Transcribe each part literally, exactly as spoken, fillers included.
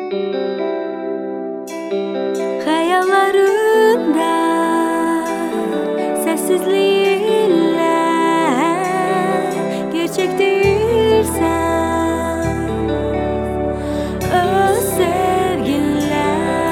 Hayallarımda sessizliğinle gerçek değilsen öz sevginle.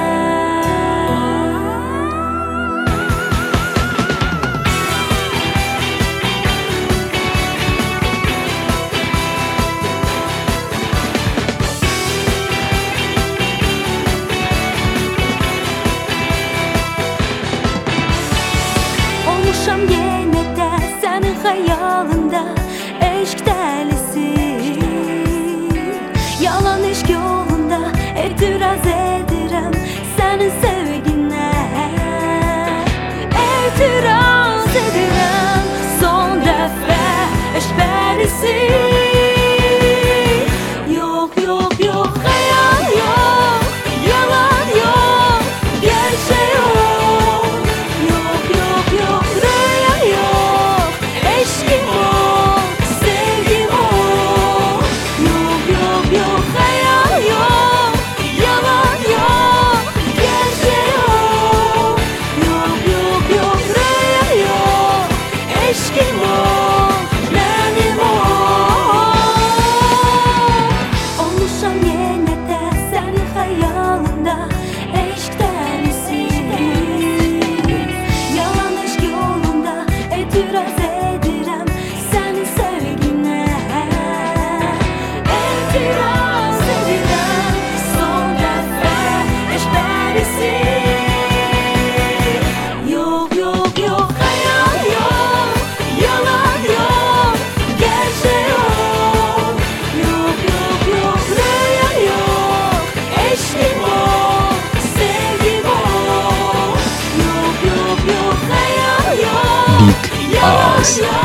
Olmuşam yine de senin hayalında eşk delisi. Yalan eşk yolunda etiraz edirem senin sevgine. Etiraz edirem son dəfə eşk delisi. Yok yok yok hayal yok, yalan yok, gerçek yok. Yok yok yok rüya yok, eşkim yok, sevgim yok. Yok yok yok hayal yok, yalan yok, gerçek yok. Yok yok yok rüya yok, eşkim yok, benim o. Olmuşam yine de senin hayalında eşk delisi. Yalan eşk yolunda etiraz edirem senin sevgine. Etiraz edirem son dəfə eşk delisi. Yok yok yok hayal yok, yalan yok, gerçek yok. Yok yok yok rüya yok, eşkim yok, sevgim yok. Yok yok yok hayal yok, Big yalan Ağız. yok.